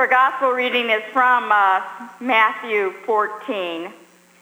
our gospel reading is from Matthew 14,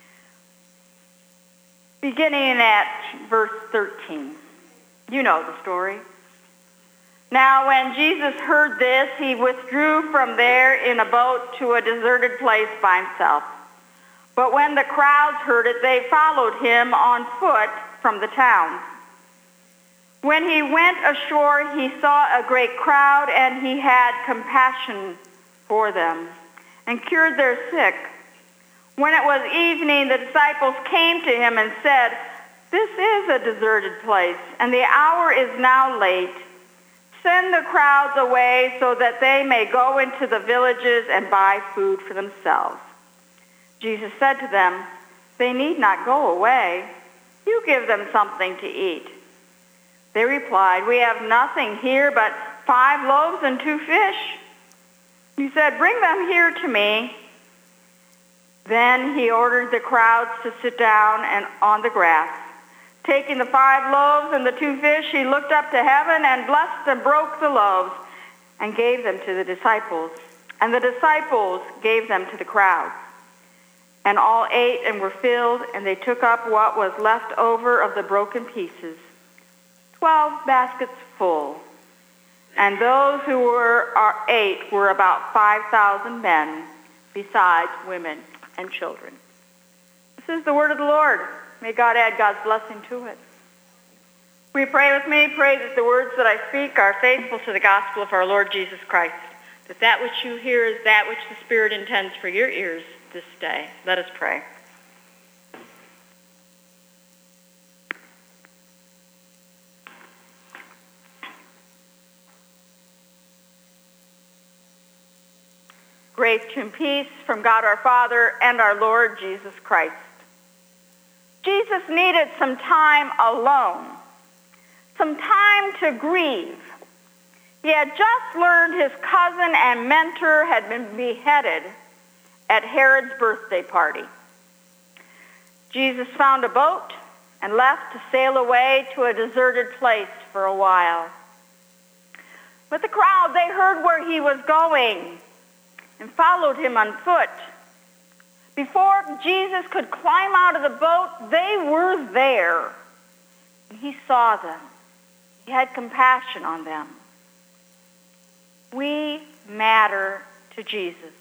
beginning at verse 13. You know the story. Now when Jesus heard this, he withdrew from there in a boat to a deserted place by himself. But when the crowds heard it, they followed him on foot from the towns. When he went ashore, he saw a great crowd, and he had compassion for them, and cured their sick. When it was evening, the disciples came to him and said, "This is a deserted place, and the hour is now late. Send the crowds away so that they may go into the villages and buy food for themselves." Jesus said to them, "They need not go away. You give them something to eat." They replied, "We have nothing here but 5 loaves and 2 fish." He said, "Bring them here to me." Then he ordered the crowds to sit down and on the grass. Taking the 5 loaves and the 2 fish, he looked up to heaven and blessed and broke the loaves and gave them to the disciples. And the disciples gave them to the crowd. And all ate and were filled, and they took up what was left over of the broken pieces, 12 baskets full. And those who ate were about 5,000 men, besides women and children. This is the word of the Lord. May God add God's blessing to it. Will you pray with me? Pray that the words that I speak are faithful to the gospel of our Lord Jesus Christ, that which you hear is that which the Spirit intends for your ears this day. Let us pray. Grace and peace from God our Father and our Lord Jesus Christ. Jesus needed some time alone, some time to grieve. He had just learned his cousin and mentor had been beheaded at Herod's birthday party. Jesus found a boat and left to sail away to a deserted place for a while. But the crowd, they heard where he was going and followed him on foot. Before Jesus could climb out of the boat, they were there. And he saw them. He had compassion on them. We matter to Jesus.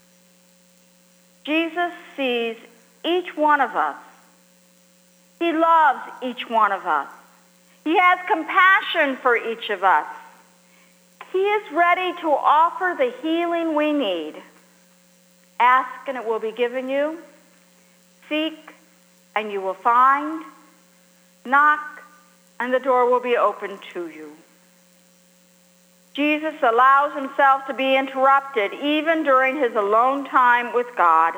Jesus sees each one of us. He loves each one of us. He has compassion for each of us. He is ready to offer the healing we need. Ask and it will be given you. Seek and you will find. Knock and the door will be opened to you. Jesus allows himself to be interrupted even during his alone time with God.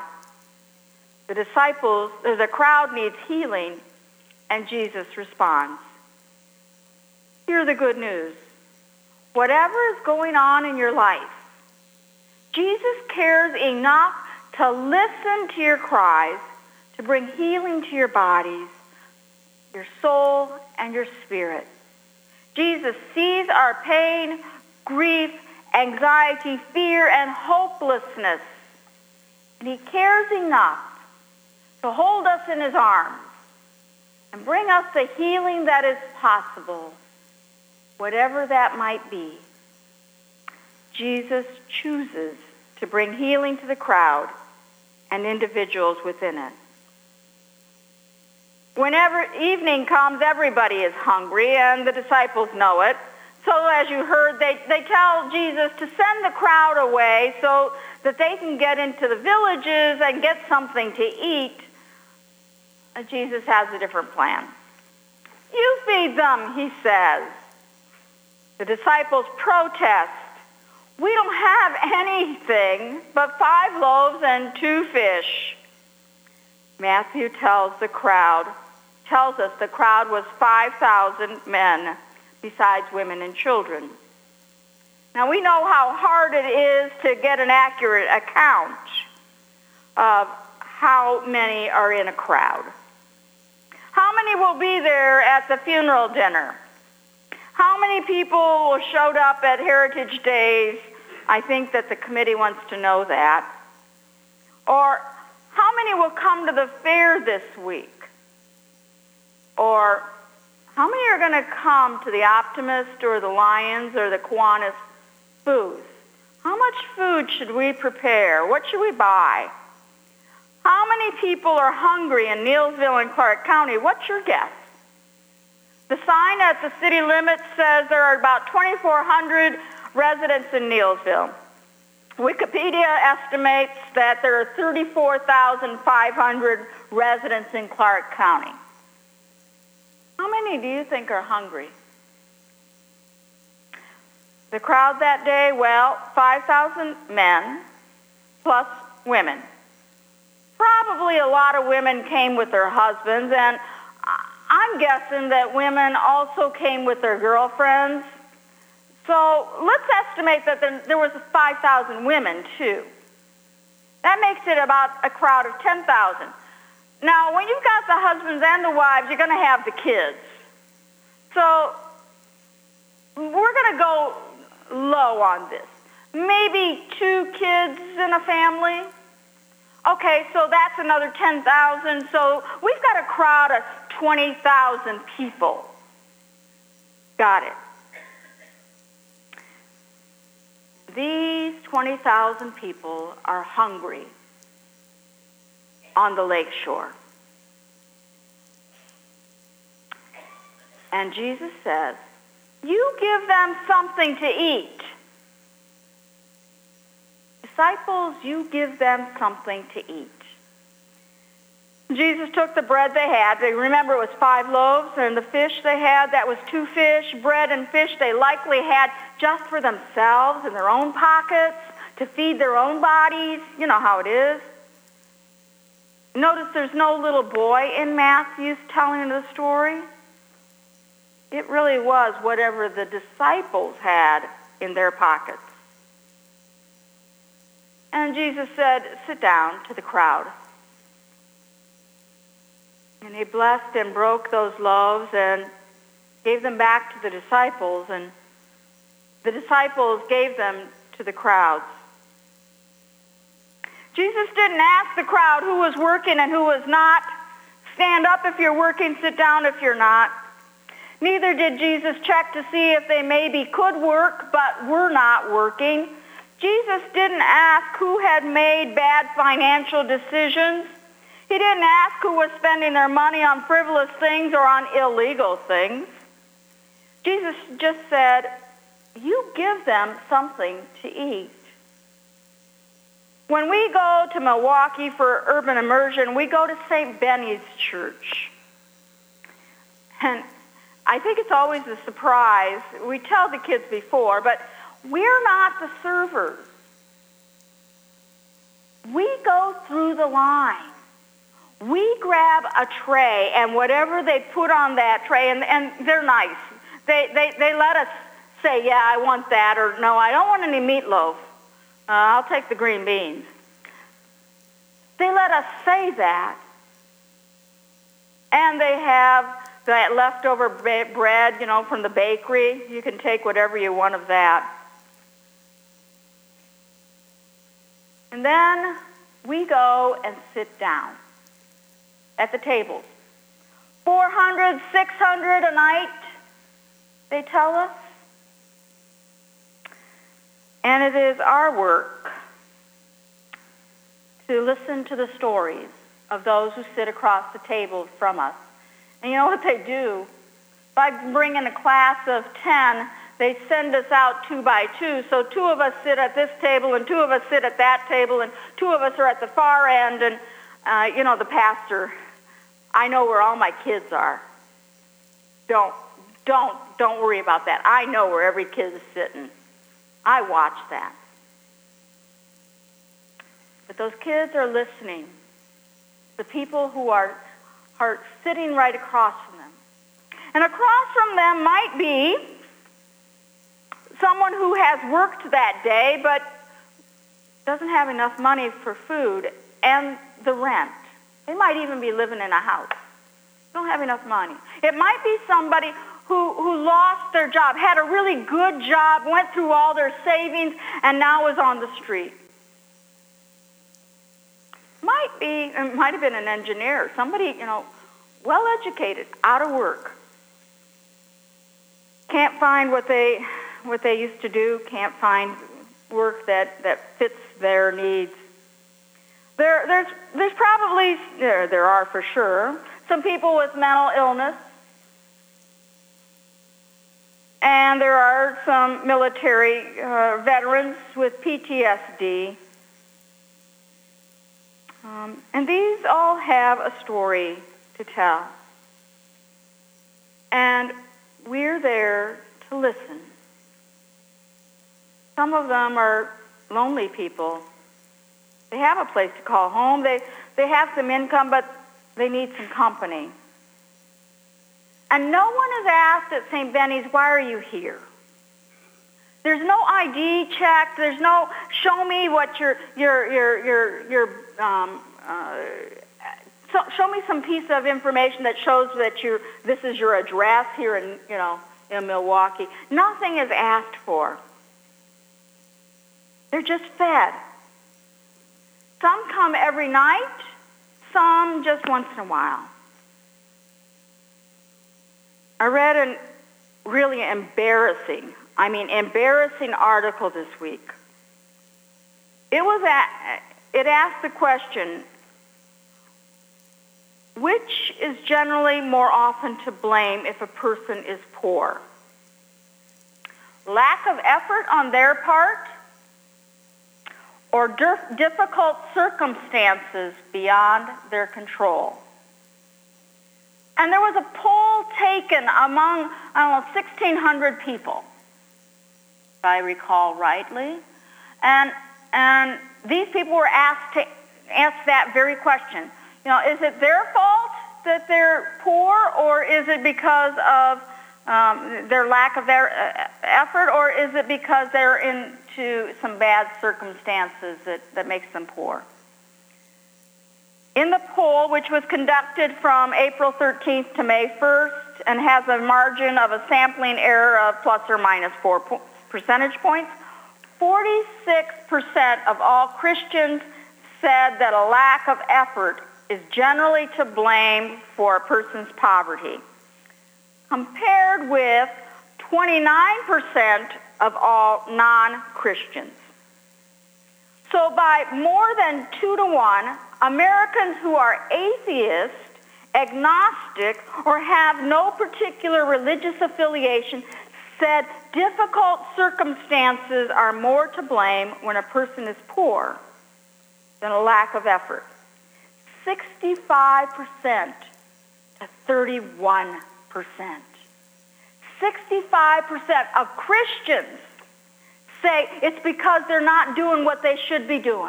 The crowd needs healing, and Jesus responds. Hear the good news. Whatever is going on in your life, Jesus cares enough to listen to your cries, to bring healing to your bodies, your soul, and your spirit. Jesus sees our pain, grief, anxiety, fear, and hopelessness. And he cares enough to hold us in his arms and bring us the healing that is possible, whatever that might be. Jesus chooses to bring healing to the crowd and individuals within it. Whenever evening comes, everybody is hungry, and the disciples know it. So as you heard, they tell Jesus to send the crowd away so that they can get into the villages and get something to eat. And Jesus has a different plan. You feed them, he says. The disciples protest. We don't have anything but 5 loaves and 2 fish. Matthew tells us the crowd was 5,000 men, besides women and children. Now we know how hard it is to get an accurate account of how many are in a crowd. How many will be there at the funeral dinner? How many people showed up at Heritage Days I think that the committee wants to know that. Or how many will come to the fair this week? Or how many are going to come to the Optimist or the Lions or the Kiwanis booth? How much food should we prepare? What should we buy? How many people are hungry in Neillsville and Clark County? What's your guess? The sign at the city limits says there are about 2,400 residents in Neillsville. Wikipedia estimates that there are 34,500 residents in Clark County. How many do you think are hungry? The crowd that day, well, 5,000 men plus women. Probably a lot of women came with their husbands, and I'm guessing that women also came with their girlfriends. So let's estimate that there was 5,000 women, too. That makes it about a crowd of 10,000. Now, when you've got the husbands and the wives, you're going to have the kids. So we're going to go low on this. Maybe 2 kids in a family. Okay, so that's another 10,000. So we've got a crowd of 20,000 people. Got it. These 20,000 people are hungry on the lake shore. And Jesus says, you give them something to eat. Disciples, you give them something to eat. Jesus took the bread they had. They remember it was 5 loaves, and the fish they had, that was 2 fish. Bread and fish they likely had just for themselves in their own pockets to feed their own bodies. You know how it is. Notice there's no little boy in Matthew's telling the story. It really was whatever the disciples had in their pockets. And Jesus said, sit down, to the crowd. And he blessed and broke those loaves and gave them back to the disciples, and the disciples gave them to the crowds. Jesus didn't ask the crowd who was working and who was not. Stand up if you're working, sit down if you're not. Neither did Jesus check to see if they maybe could work but were not working. Jesus didn't ask who had made bad financial decisions. He didn't ask who was spending their money on frivolous things or on illegal things. Jesus just said, you give them something to eat. When we go to Milwaukee for urban immersion, we go to St. Benny's Church. And I think it's always a surprise. We tell the kids before, but we're not the servers. We go through the line. We grab a tray, and whatever they put on that tray, and they're nice. They let us say, yeah, I want that, or no, I don't want any meatloaf. I'll take the green beans. They let us say that, and they have that leftover bread, from the bakery. You can take whatever you want of that. And then we go and sit down at the tables. 400, 600 a night, they tell us. And it is our work to listen to the stories of those who sit across the table from us. And you know what they do? If I bring in a class of 10, they send us out 2 by 2. So 2 of us sit at this table, and 2 of us sit at that table, and 2 of us are at the far end. And, the pastor, I know where all my kids are. Don't worry about that. I know where every kid is sitting. I watch that. But those kids are listening. The people who are sitting right across from them. And across from them might be someone who has worked that day but doesn't have enough money for food and the rent. They might even be living in a house. Don't have enough money. It might be somebody who lost their job, had a really good job, went through all their savings, and now is on the street. It might have been an engineer, somebody, well-educated, out of work. Can't find what they used to do, can't find work that fits their needs. There's probably, there are for sure, some people with mental illness, and there are some military veterans with PTSD. And these all have a story to tell. And we're there to listen. Some of them are lonely people. They have a place to call home. They have some income, but they need some company. And no one is asked at St. Benny's, why are you here? There's no ID check. There's no show me what show me some piece of information that shows that this is your address here in Milwaukee. Nothing is asked for. They're just fed. Some come every night, some just once in a while. I read a really embarrassing article this week. It asked the question, which is generally more often to blame if a person is poor? Lack of effort on their part, or difficult circumstances beyond their control? And there was a poll taken among, 1,600 people, if I recall rightly. And these people were asked to answer that very question. Is it their fault that they're poor, or is it because of their lack of their effort, or is it because they're into some bad circumstances that makes them poor? In the poll, which was conducted from April 13th to May 1st and has a margin of a sampling error of plus or minus 4 percentage points, 46% of all Christians said that a lack of effort is generally to blame for a person's poverty, compared with 29% of all non-Christians. So by more than 2 to 1, Americans who are atheist, agnostic, or have no particular religious affiliation said difficult circumstances are more to blame when a person is poor than a lack of effort. 65% to 31%. 65% of Christians say it's because they're not doing what they should be doing.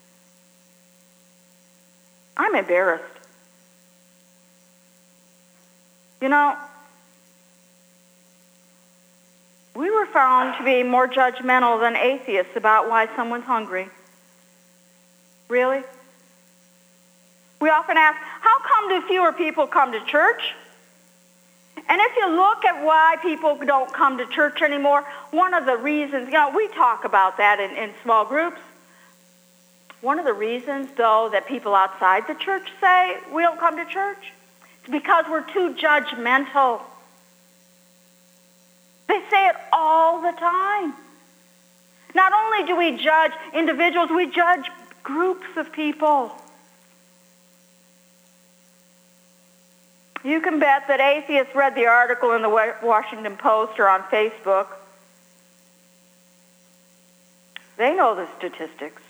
I'm embarrassed. We were found to be more judgmental than atheists about why someone's hungry. Really? We often ask, how come do fewer people come to church? And if you look at why people don't come to church anymore, one of the reasons, we talk about that in small groups. One of the reasons, though, that people outside the church say we don't come to church, is because we're too judgmental. They say it all the time. Not only do we judge individuals, we judge groups of people. You can bet that atheists read the article in the Washington Post or on Facebook. They know the statistics.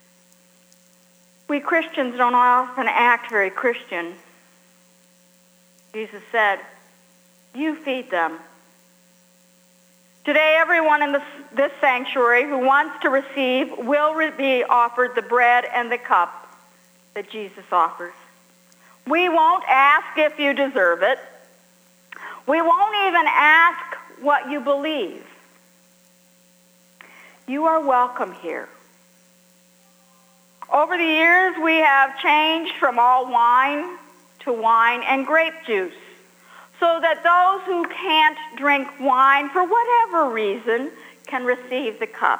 We Christians don't often act very Christian. Jesus said, you feed them. Today, everyone in this sanctuary who wants to receive will be offered the bread and the cup that Jesus offers. We won't ask if you deserve it. We won't even ask what you believe. You are welcome here. Over the years, we have changed from all wine to wine and grape juice, so that those who can't drink wine for whatever reason can receive the cup.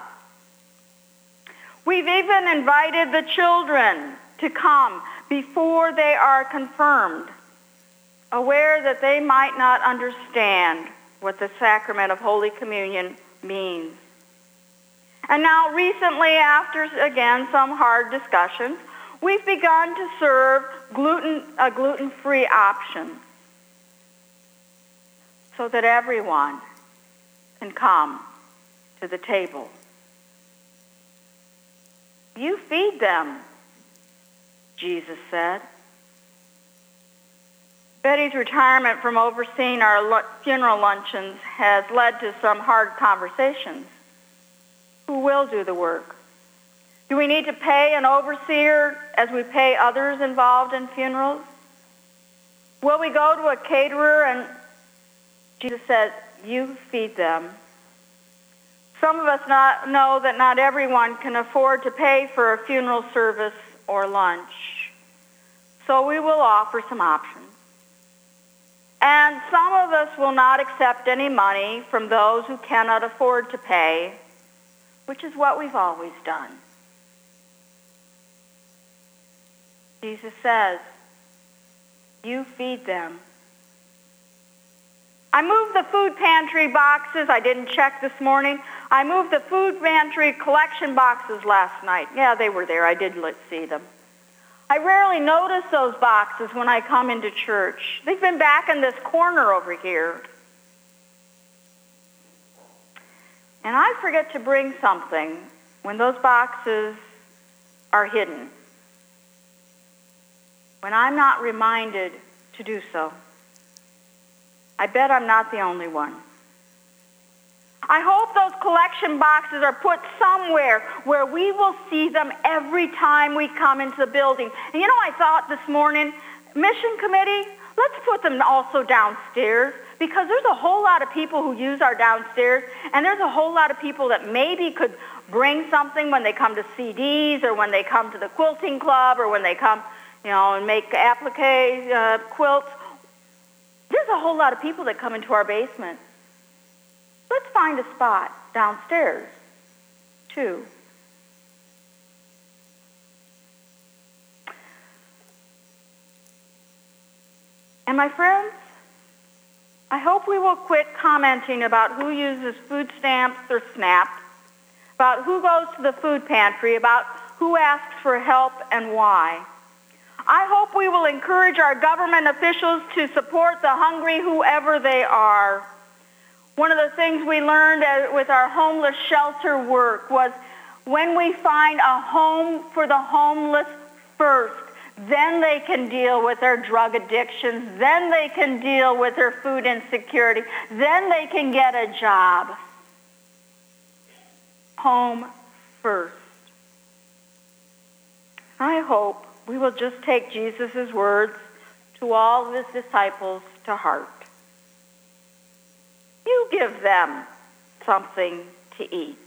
We've even invited the children to come before they are confirmed, aware that they might not understand what the sacrament of Holy Communion means. And now recently, after, again, some hard discussions, we've begun to serve a gluten-free option so that everyone can come to the table. You feed them, Jesus said. Betty's retirement from overseeing our funeral luncheons has led to some hard conversations. Who will do the work? Do we need to pay an overseer as we pay others involved in funerals? Will we go to a caterer? And Jesus said, you feed them. Some of us know that not everyone can afford to pay for a funeral service or lunch. So we will offer some options. And some of us will not accept any money from those who cannot afford to pay, which is what we've always done. Jesus says, you feed them. I moved the food pantry boxes. I didn't check this morning. I moved the food pantry collection boxes last night. Yeah, they were there. I did see them. I rarely notice those boxes when I come into church. They've been back in this corner over here. And I forget to bring something when those boxes are hidden, when I'm not reminded to do so. I bet I'm not the only one. I hope those collection boxes are put somewhere where we will see them every time we come into the building. And you know, I thought this morning, mission committee, let's put them also downstairs, because there's a whole lot of people who use our downstairs, and there's a whole lot of people that maybe could bring something when they come to CDs or when they come to the quilting club or when they come, and make applique quilts. There's a whole lot of people that come into our basement. Let's find a spot downstairs, too. And my friends, I hope we will quit commenting about who uses food stamps or SNAP, about who goes to the food pantry, about who asks for help and why. I hope we will encourage our government officials to support the hungry, whoever they are. One of the things we learned with our homeless shelter work was when we find a home for the homeless first, then they can deal with their drug addictions, then they can deal with their food insecurity, then they can get a job. Home first. I hope we will just take Jesus' words to all of his disciples to heart. You give them something to eat.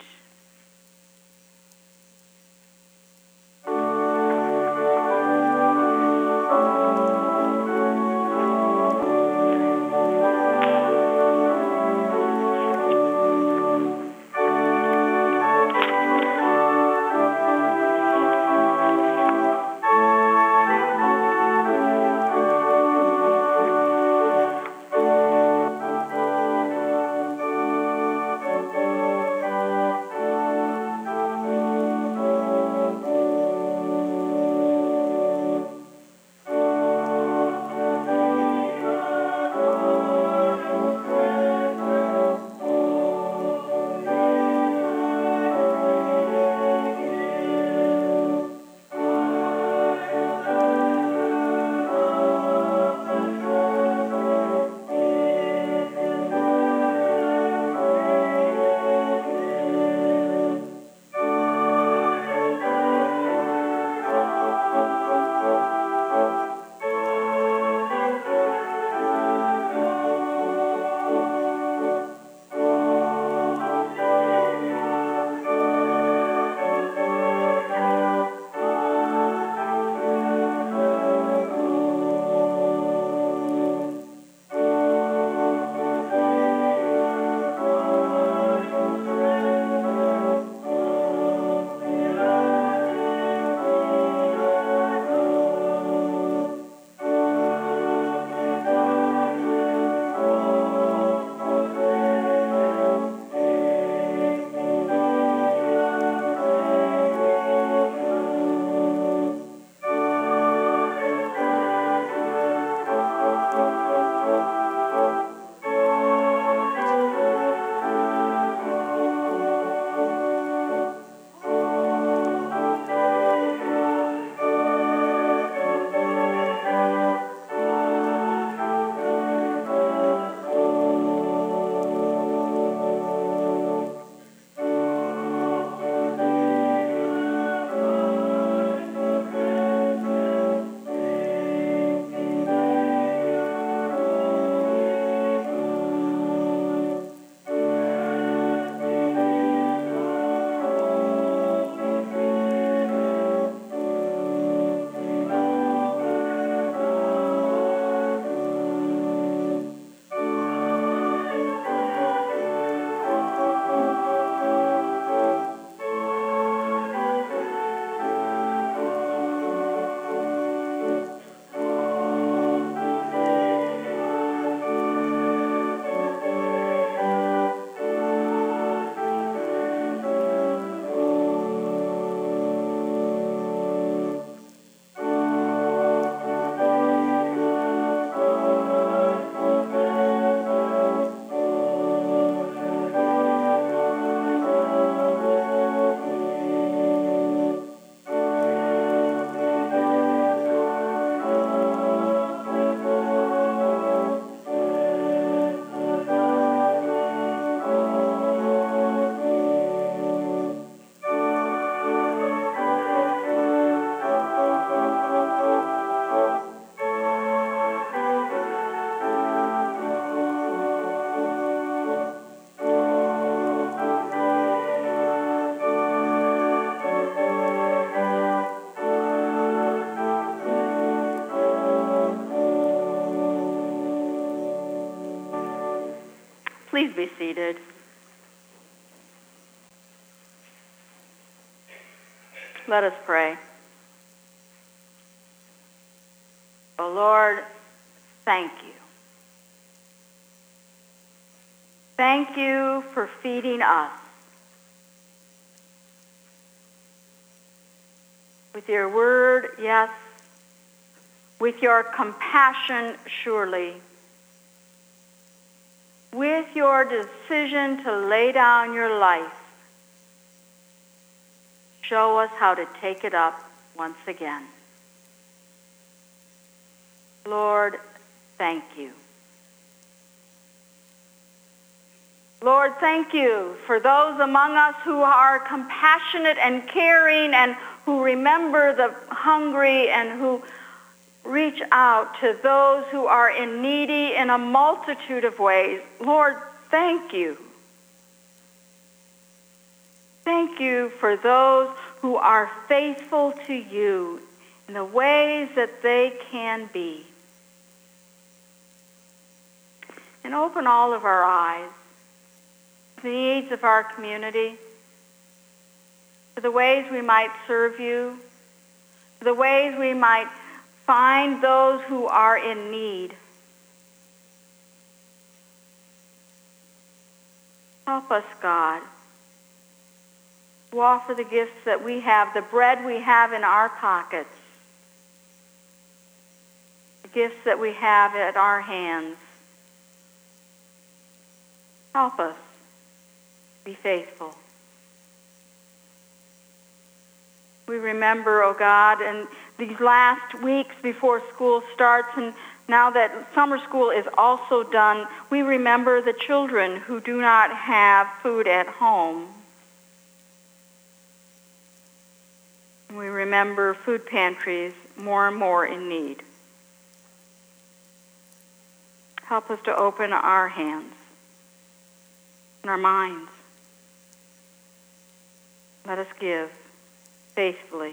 Please be seated. Let us pray. Oh Lord, thank you. Thank you for feeding us with your word, yes, with your compassion, surely, with your decision to lay down your life. Show us how to take it up once again. Lord, thank you. Lord, thank you for those among us who are compassionate and caring and who remember the hungry and who reach out to those who are in needy in a multitude of ways. Lord, thank you. Thank you for those who are faithful to you in the ways that they can be. And open all of our eyes to the needs of our community, to the ways we might serve you, to the ways we might find those who are in need. Help us, God, to offer the gifts that we have, the bread we have in our pockets, the gifts that we have at our hands. Help us be faithful. We remember, oh God, in these last weeks before school starts, and now that summer school is also done, we remember the children who do not have food at home. We remember food pantries more and more in need. Help us to open our hands and our minds. Let us give faithfully.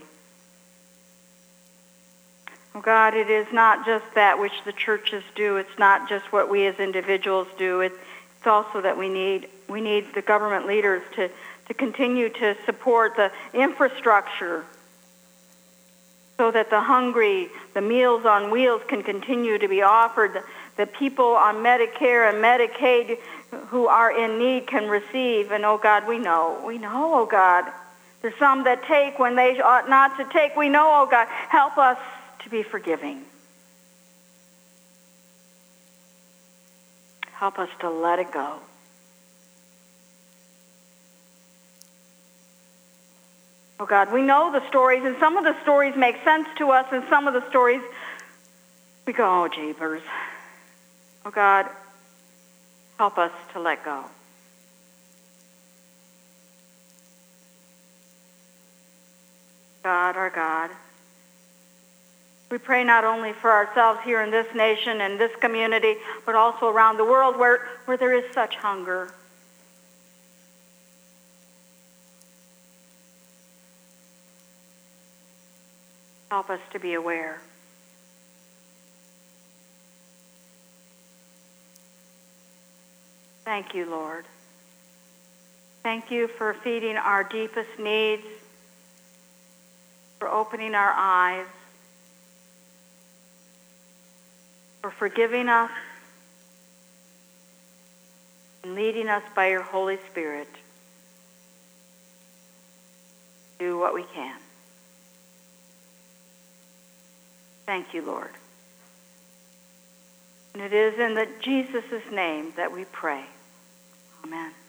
Oh God, it is not just that which the churches do. It's not just what we as individuals do. It's also that we need the government leaders to continue to support the infrastructure so that the hungry, the Meals on Wheels can continue to be offered. The people on Medicare and Medicaid who are in need can receive. And oh God, we know, oh God, there's some that take when they ought not to take. We know, oh God, help us to be forgiving. Help us to let it go. Oh God, we know the stories, and some of the stories make sense to us, and some of the stories, we go, oh, jeepers. Oh God, help us to let go. God, our God, we pray not only for ourselves here in this nation and this community, but also around the world where there is such hunger. Help us to be aware. Thank you, Lord. Thank you for feeding our deepest needs, for opening our eyes, for forgiving us, and leading us by your Holy Spirit to do what we can. Thank you, Lord. And it is in Jesus' name that we pray. Amen.